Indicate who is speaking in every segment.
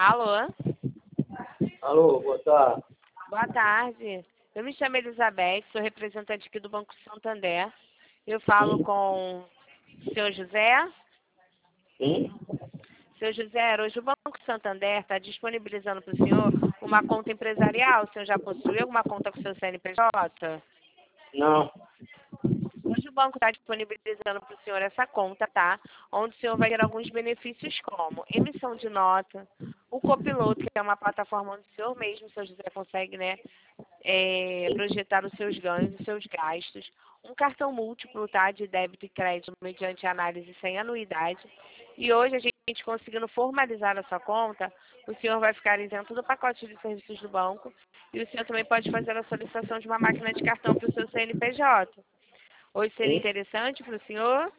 Speaker 1: Alô?
Speaker 2: Alô, boa tarde.
Speaker 1: Boa tarde. Eu me chamo Elizabeth, sou representante aqui do Banco Santander. Eu falo
Speaker 2: Sim?
Speaker 1: com o senhor José.
Speaker 2: Sim?
Speaker 1: Senhor José, hoje o Banco Santander está disponibilizando para o senhor uma conta empresarial. O senhor já possui alguma conta com o seu CNPJ?
Speaker 2: Não.
Speaker 1: Hoje o banco está disponibilizando para o senhor essa conta, tá? Onde o senhor vai ter alguns benefícios como emissão de nota, o copiloto, que é uma plataforma onde o senhor mesmo, o senhor José, consegue, né, projetar os seus ganhos, os seus gastos, um cartão múltiplo, tá, de débito e crédito mediante análise sem anuidade. E hoje a gente conseguindo formalizar a sua conta, o senhor vai ficar isento do pacote de serviços do banco e o senhor também pode fazer a solicitação de uma máquina de cartão para o seu CNPJ. Hoje seria
Speaker 2: Sim?
Speaker 1: interessante para o senhor?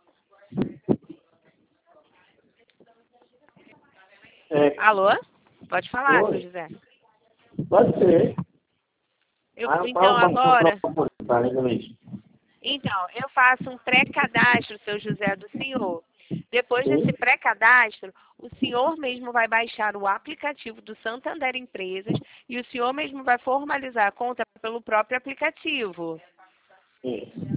Speaker 1: Alô? Pode falar, seu
Speaker 2: Oi?
Speaker 1: José.
Speaker 2: Pode ser.
Speaker 1: Então,
Speaker 2: Qual o banco que eu
Speaker 1: agora,
Speaker 2: procuro, tá, legalmente?
Speaker 1: então, eu faço um pré-cadastro, seu José, do senhor. Depois
Speaker 2: Sim?
Speaker 1: desse pré-cadastro, o senhor mesmo vai baixar o aplicativo do Santander Empresas e o senhor mesmo vai formalizar a conta pelo próprio aplicativo,
Speaker 2: Sim.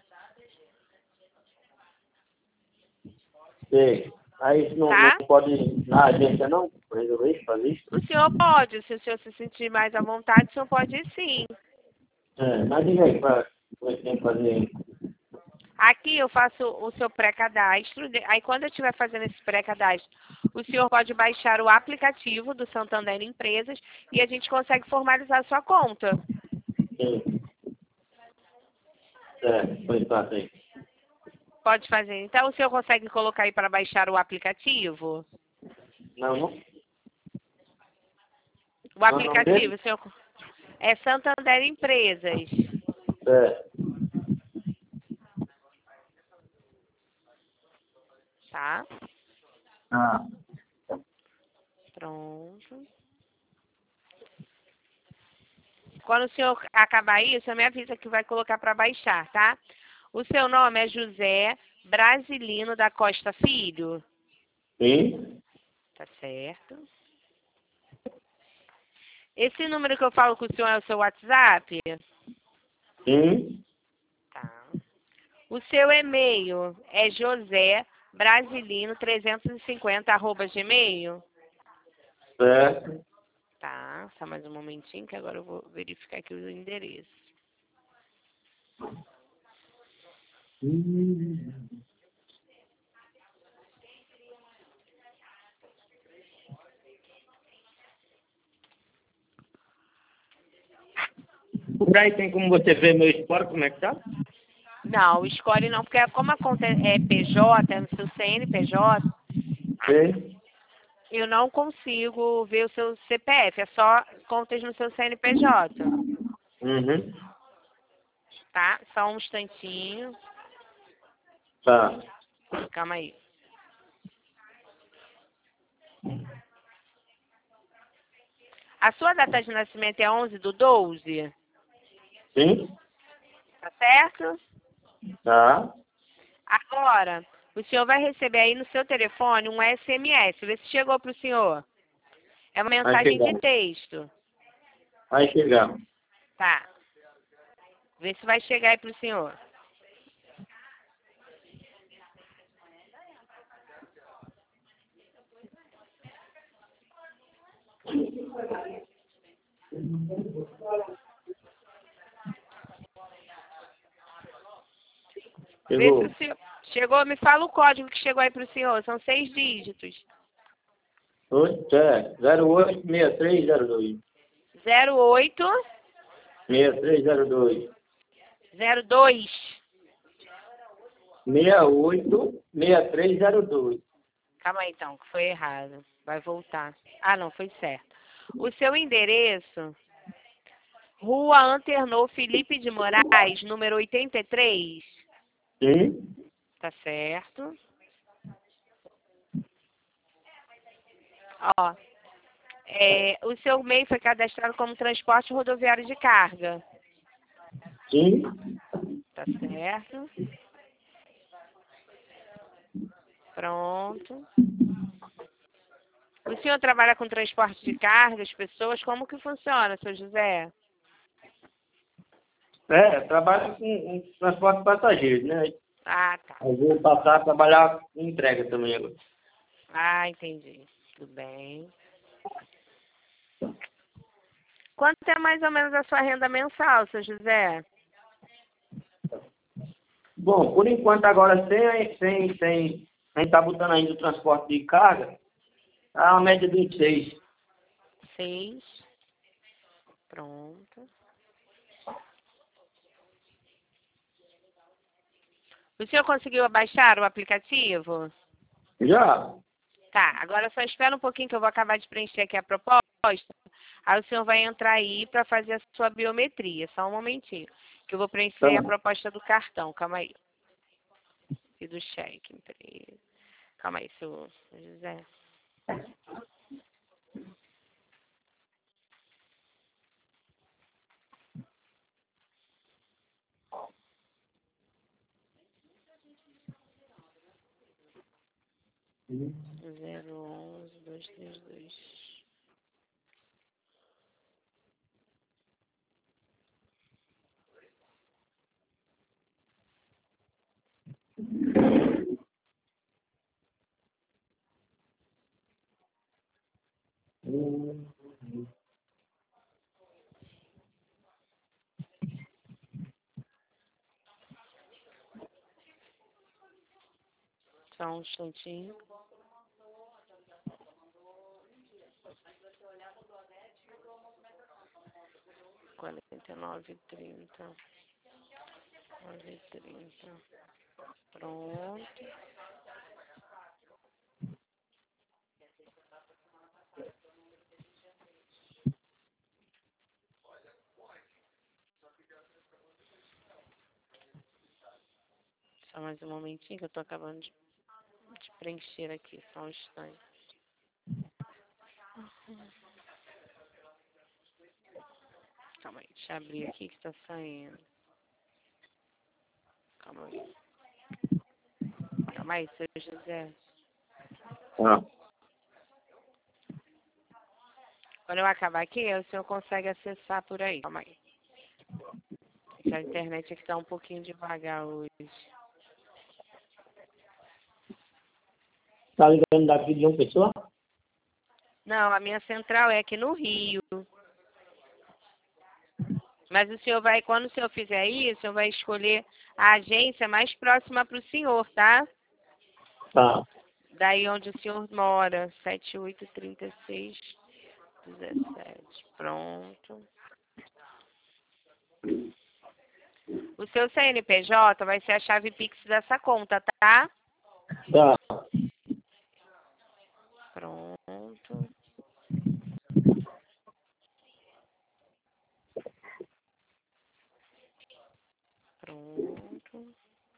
Speaker 2: Sei. Aí não
Speaker 1: tá?
Speaker 2: pode ir na agência, não? Pra resolver isso, fazer isso?
Speaker 1: O senhor pode, se o senhor se sentir mais à vontade, o senhor pode ir sim.
Speaker 2: Mas diga aí, como é que tem que fazer?
Speaker 1: Aqui eu faço o seu pré-cadastro, aí quando eu estiver fazendo esse pré-cadastro, o senhor pode baixar o aplicativo do Santander Empresas e a gente consegue formalizar a sua conta.
Speaker 2: Sim. Pois tá, aí.
Speaker 1: Pode fazer. Então o senhor consegue colocar aí para baixar o aplicativo?
Speaker 2: Não, não?
Speaker 1: O
Speaker 2: Qual é o nome
Speaker 1: aplicativo,
Speaker 2: dele?
Speaker 1: o senhor... É Santander Empresas,
Speaker 2: É.
Speaker 1: tá?
Speaker 2: Ah.
Speaker 1: Pronto. Quando o senhor acabar aí, o senhor me avisa que vai colocar para baixar, tá? O seu nome é José Brasilino da Costa Filho?
Speaker 2: Sim?
Speaker 1: Tá certo. Esse número que eu falo com o senhor é o seu WhatsApp?
Speaker 2: Sim?
Speaker 1: Tá. O seu e-mail é josébrasilino350@gmail?
Speaker 2: Certo.
Speaker 1: Tá, só mais um momentinho que agora eu vou verificar aqui o endereço.
Speaker 2: Por aí tem como você ver meu histórico, como é que tá?
Speaker 1: Não, escolhe não, porque como a conta é PJ, é no seu CNPJ,
Speaker 2: Sim?
Speaker 1: eu não consigo ver o seu CPF, é só contas no seu CNPJ,
Speaker 2: Uhum.
Speaker 1: tá? Só um instantinho,
Speaker 2: Tá.
Speaker 1: calma aí. A sua data de nascimento é 11/12,
Speaker 2: Sim?
Speaker 1: tá certo?
Speaker 2: Tá.
Speaker 1: Agora, o senhor vai receber aí no seu telefone um SMS, vê se chegou para o senhor. É uma
Speaker 2: Vai
Speaker 1: mensagem
Speaker 2: chegar.
Speaker 1: de texto,
Speaker 2: Vai chegar.
Speaker 1: tá? Vê se vai chegar aí para o senhor. Vê se
Speaker 2: Chegou.
Speaker 1: o senhor... Chegou, me fala o código que chegou aí para o senhor, são 6 dígitos.
Speaker 2: 086302.
Speaker 1: 0802.
Speaker 2: 6302. 686302.
Speaker 1: Calma aí então, que foi errado. Vai voltar. Ah, não, foi certo. O seu endereço, Rua Anternou Felipe de Moraes, número 83.
Speaker 2: Sim?
Speaker 1: Tá certo. Ó, o seu MEI foi cadastrado como transporte rodoviário de carga.
Speaker 2: Sim?
Speaker 1: Tá certo. Pronto. O senhor trabalha com transporte de cargas, pessoas? Como que funciona, seu José?
Speaker 2: Trabalho com transporte de passageiros, né?
Speaker 1: Ah, tá.
Speaker 2: Eu vou passar a trabalhar com entrega também agora.
Speaker 1: Ah, entendi. Tudo bem. Quanto é mais ou menos a sua renda mensal, seu José?
Speaker 2: Bom, por enquanto agora sem estar botando ainda o transporte de carga, tá uma média de 26.
Speaker 1: 6. Pronto. O senhor conseguiu baixar o aplicativo?
Speaker 2: Já?
Speaker 1: Tá, agora só espera um pouquinho que eu vou acabar de preencher aqui a proposta. Aí o senhor vai entrar aí para fazer a sua biometria. Só um momentinho, que eu vou
Speaker 2: Tá.
Speaker 1: preencher a proposta do cartão. Calma aí. E do cheque, empresa. Calma aí, seu José.
Speaker 2: Uhum.
Speaker 1: 011-232. Só um instantinho. Quarenta e 9,30. Pronto. Só mais um momentinho que eu tô acabando de preencher aqui. Só um instante. Calma aí, deixa eu abrir aqui que tá saindo. Calma aí. Calma aí, seu José.
Speaker 2: Ah.
Speaker 1: Quando eu acabar aqui, o senhor consegue acessar por aí. Calma aí. Que a internet aqui tá um pouquinho devagar hoje.
Speaker 2: Tá ligando daqui de uma pessoa?
Speaker 1: Não, a minha central é aqui no Rio. Mas o senhor vai, quando o senhor fizer isso, o senhor vai escolher a agência mais próxima para o senhor, tá?
Speaker 2: Tá.
Speaker 1: Daí onde o senhor mora. 783617. Pronto. O seu CNPJ vai ser a chave Pix dessa conta, tá?
Speaker 2: Tá.
Speaker 1: Pronto. Pronto.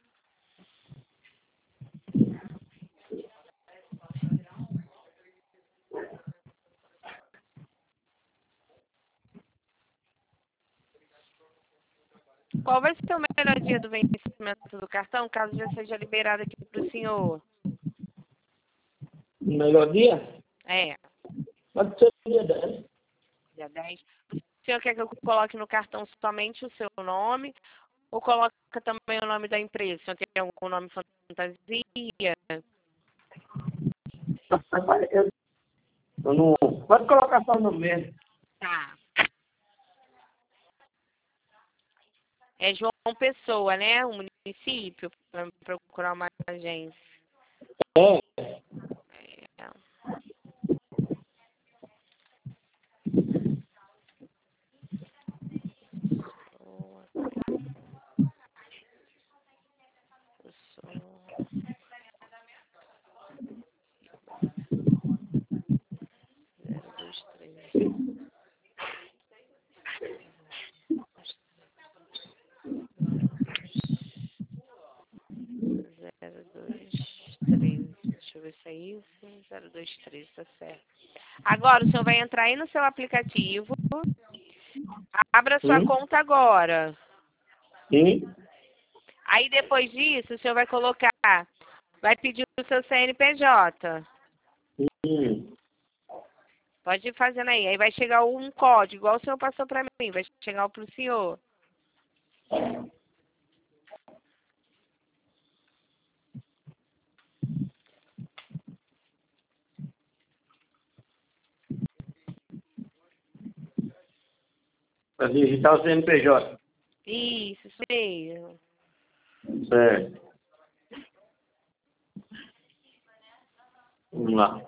Speaker 1: Qual vai ser o melhor dia do vencimento do cartão, caso já seja liberado aqui para o senhor?
Speaker 2: Melhor dia?
Speaker 1: É,
Speaker 2: Pode ser dia 10.
Speaker 1: dia 10. O senhor quer que eu coloque no cartão somente o seu nome ou coloca também o nome da empresa? O senhor tem algum nome fantasia?
Speaker 2: Eu não... Pode colocar só no mesmo.
Speaker 1: Tá. É João Pessoa, né? O município, para procurar uma agência.
Speaker 2: É.
Speaker 1: É. Pessoa. 023. 023. Deixa eu ver se é isso. 023, tá certo. Agora, o senhor vai entrar aí no seu aplicativo. Abra sua
Speaker 2: Sim.
Speaker 1: conta agora.
Speaker 2: Sim.
Speaker 1: Aí, depois disso, o senhor vai colocar, vai pedir o seu CNPJ.
Speaker 2: Sim.
Speaker 1: Pode ir fazendo aí. Aí vai chegar um código, igual o senhor passou para mim. Vai chegar para o senhor.
Speaker 2: Para digitar o CNPJ.
Speaker 1: Isso mesmo.
Speaker 2: Certo. Vamos lá.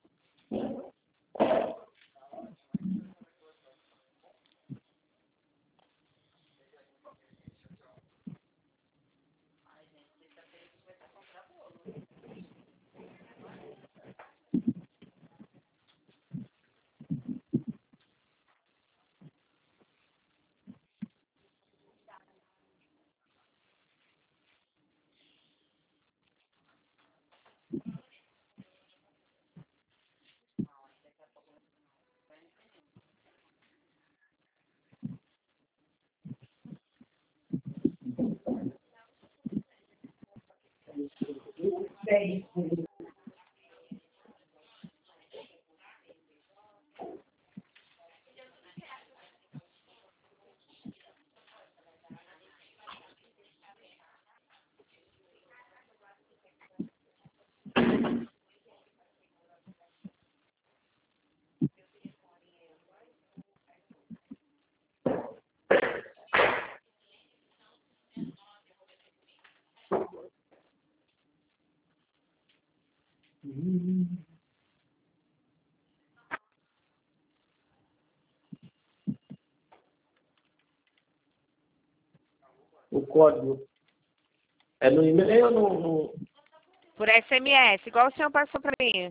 Speaker 2: O código é no e-mail ou no...
Speaker 1: Por SMS, igual o senhor passou para mim.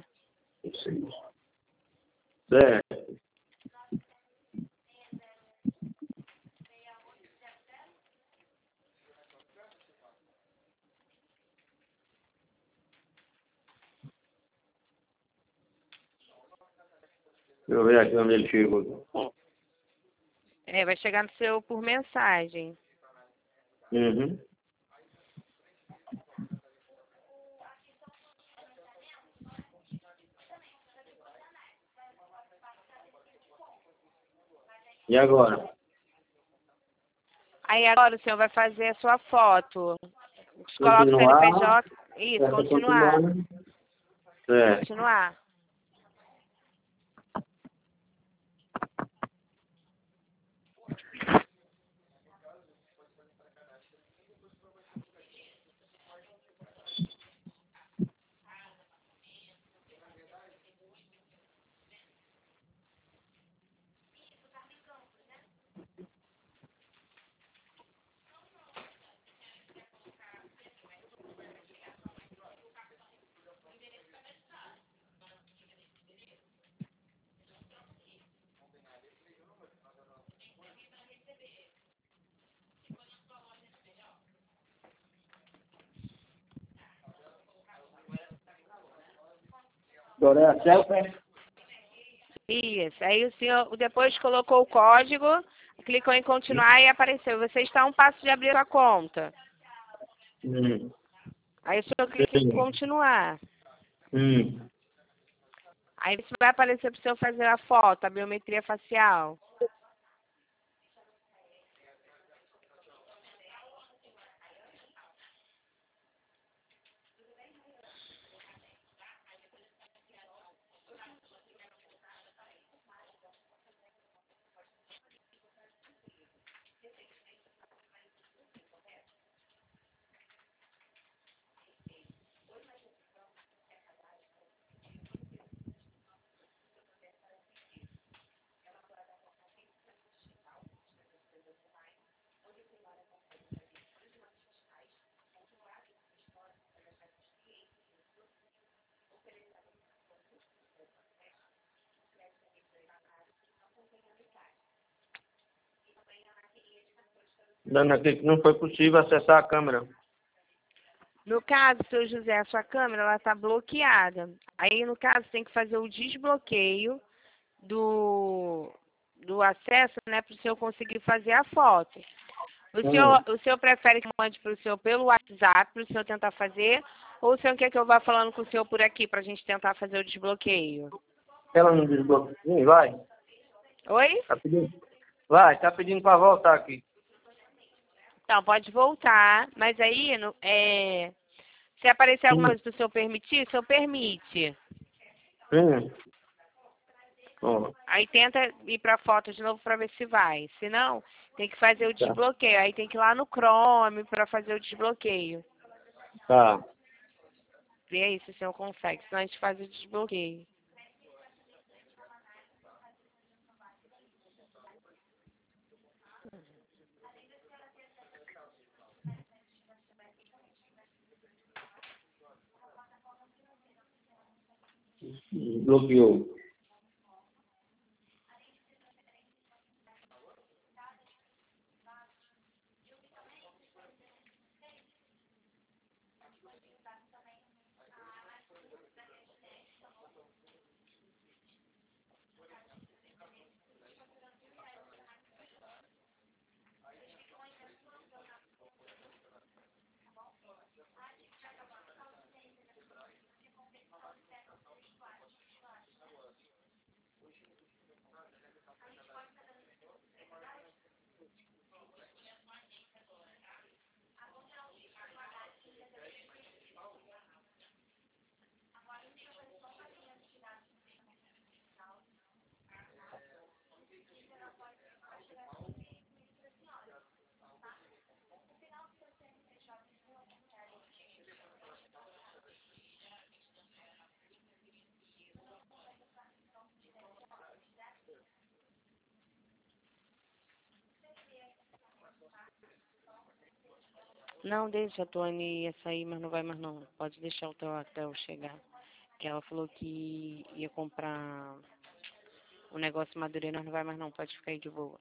Speaker 2: Certo. Deixa eu ver aqui onde ele chegou.
Speaker 1: É, vai chegar no seu por mensagem.
Speaker 2: Uhum. E agora?
Speaker 1: Aí agora o senhor vai fazer a sua foto. Coloca o
Speaker 2: Continuar.
Speaker 1: CNPJ. Isso, continuar.
Speaker 2: Certo.
Speaker 1: Continuar.
Speaker 2: Agora é a selfie?
Speaker 1: Isso. Aí o senhor depois colocou o código, clicou em continuar e apareceu. Você está a um passo de abrir a conta. Aí o senhor clica em continuar. Aí você vai aparecer para o senhor fazer a foto, a biometria facial.
Speaker 2: Dando aqui que não foi possível acessar a câmera.
Speaker 1: No caso, seu José, a sua câmera ela está bloqueada. Aí, no caso, tem que fazer o desbloqueio do acesso, né, para o senhor conseguir fazer a foto. O senhor prefere que eu mande para o senhor pelo WhatsApp, para o senhor tentar fazer, ou o senhor quer que eu vá falando com o senhor por aqui para a gente tentar fazer o desbloqueio?
Speaker 2: Ela não desbloqueia. Sim, vai.
Speaker 1: Oi?
Speaker 2: Tá pedindo. Vai, tá pedindo pra voltar aqui.
Speaker 1: Então, pode voltar, mas aí, se aparecer alguma
Speaker 2: Sim.
Speaker 1: coisa pro senhor permitir, o senhor permite.
Speaker 2: Sim. Ó,
Speaker 1: Aí tenta ir pra foto de novo pra ver se vai. Se não, tem que fazer o
Speaker 2: tá.
Speaker 1: desbloqueio. Aí tem que ir lá no Chrome pra fazer o desbloqueio.
Speaker 2: Tá.
Speaker 1: Vê aí se o senhor consegue, senão a gente faz o desbloqueio.
Speaker 2: Desbloqueou.
Speaker 1: Não, deixa a Tony ia sair, mas não vai mais não. Pode deixar o teu até eu chegar. Que ela falou que ia comprar o negócio de Madureira, não vai mais não. Pode ficar aí de boa.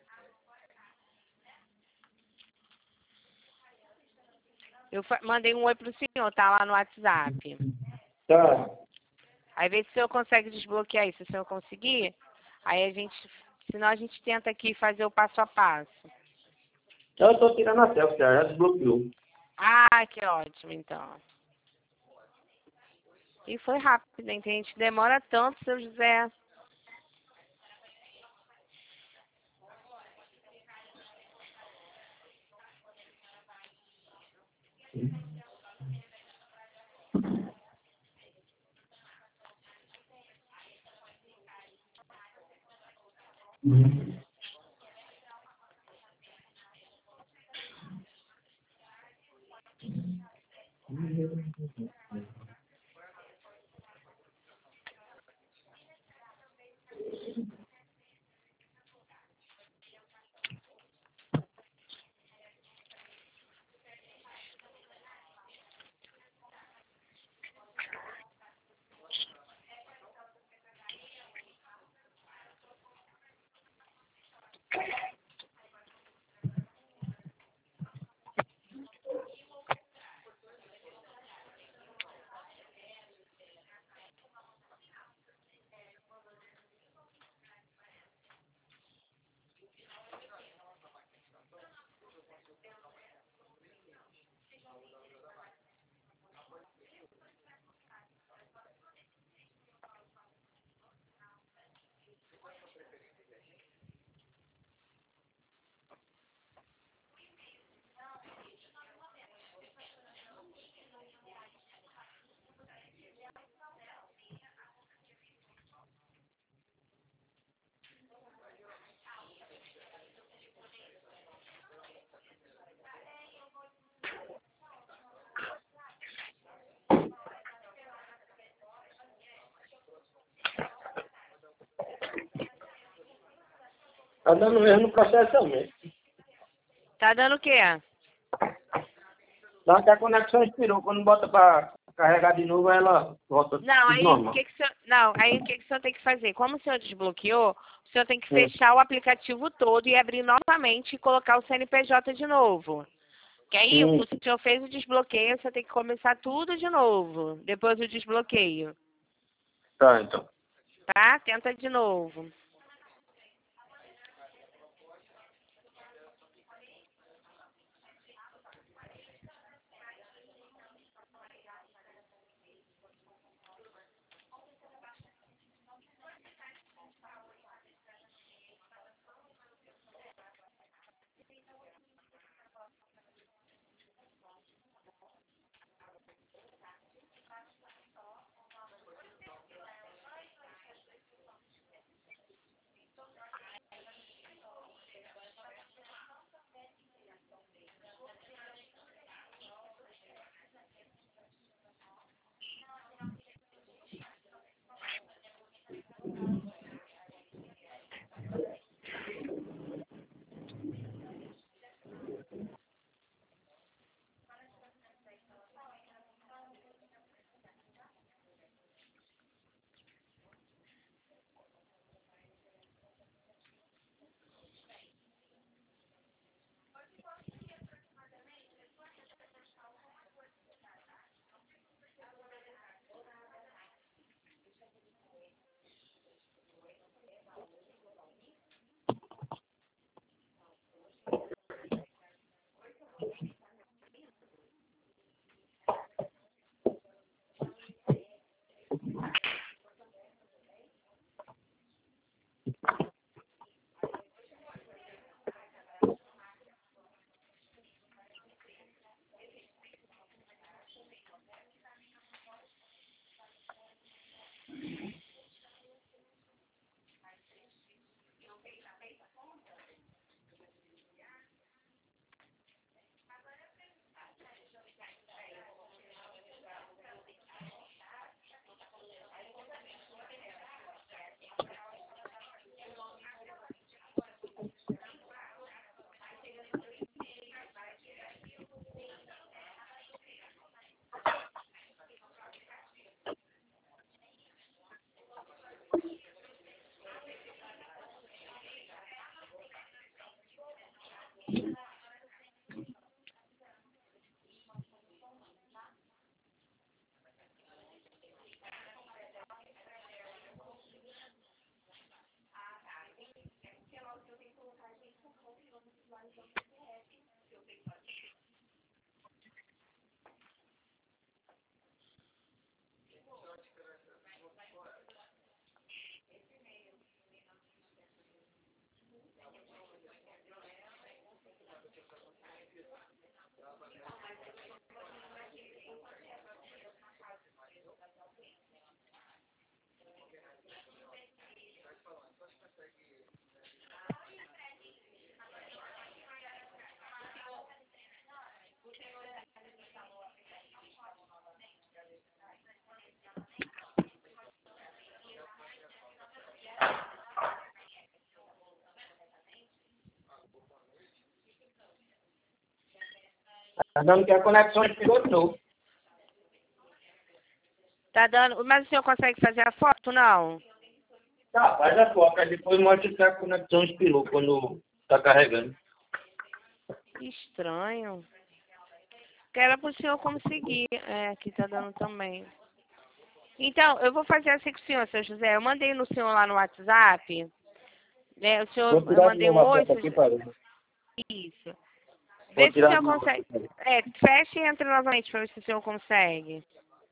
Speaker 1: Eu mandei um oi pro senhor, tá lá no WhatsApp.
Speaker 2: Tá.
Speaker 1: Aí vê se o senhor consegue desbloquear isso. Se o senhor conseguir, aí a gente, senão a gente tenta aqui fazer o passo a passo.
Speaker 2: Eu tô tirando a selfie, já desbloqueou.
Speaker 1: Ah, que ótimo, então. E foi rápido, hein? Tem gente que demora tanto, seu José.
Speaker 2: Tá dando erro no processamento.
Speaker 1: Tá dando o quê?
Speaker 2: Dá que a conexão expirou. Quando bota pra carregar de novo, ela volta
Speaker 1: Não,
Speaker 2: tudo
Speaker 1: aí
Speaker 2: normal.
Speaker 1: o que que o senhor tem que fazer? Como o senhor desbloqueou, o senhor tem que
Speaker 2: Hum.
Speaker 1: fechar o aplicativo todo e abrir novamente e colocar o CNPJ de novo. Que aí o senhor fez o desbloqueio, você tem que começar tudo de novo, depois do desbloqueio.
Speaker 2: Tá, então.
Speaker 1: Tá? Tenta de novo.
Speaker 2: Tá dando que a conexão expirou de novo.
Speaker 1: Tá dando... Mas o senhor consegue fazer a foto, não?
Speaker 2: Tá, faz a foto, aí depois mostra que a conexão expirou quando tá carregando.
Speaker 1: Que estranho. Que era pro senhor conseguir. É, aqui tá dando também. Então, eu vou fazer assim com o senhor, seu José. Eu mandei no senhor lá no WhatsApp. Né, o senhor,
Speaker 2: Vou
Speaker 1: eu
Speaker 2: tirar de
Speaker 1: mandei um
Speaker 2: novo a
Speaker 1: oi.
Speaker 2: foto aqui, parou.
Speaker 1: Isso.
Speaker 2: Vou
Speaker 1: Vê se o
Speaker 2: tirar
Speaker 1: senhor
Speaker 2: de novo.
Speaker 1: consegue. É, fecha e entra novamente para ver se o senhor consegue.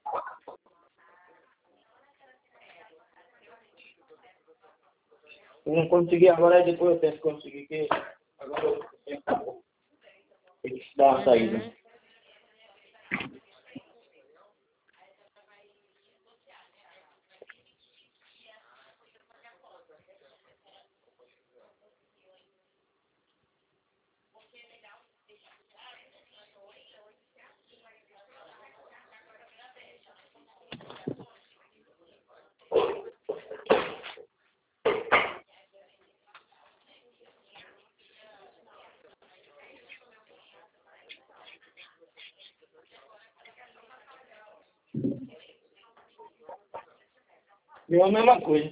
Speaker 2: Eu não consegui agora, aí depois eu tento conseguir, que agora eu tenho que tem que dar uma saída. Deu a mesma coisa.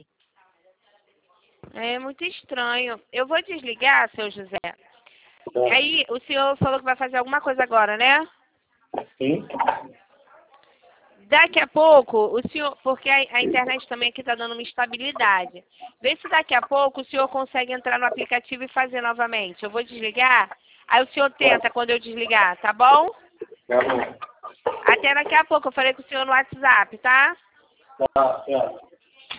Speaker 1: É muito estranho. Eu vou desligar, seu José.
Speaker 2: Tá.
Speaker 1: Aí, o senhor falou que vai fazer alguma coisa agora, né?
Speaker 2: Sim.
Speaker 1: Daqui a pouco, o senhor, porque a internet também aqui está dando uma instabilidade. Vê se daqui a pouco o senhor consegue entrar no aplicativo e fazer novamente. Eu vou desligar, aí o senhor tenta quando eu desligar, tá bom?
Speaker 2: Tá bom.
Speaker 1: Até daqui a pouco, eu falei com o senhor no WhatsApp, tá?
Speaker 2: Tá, tá.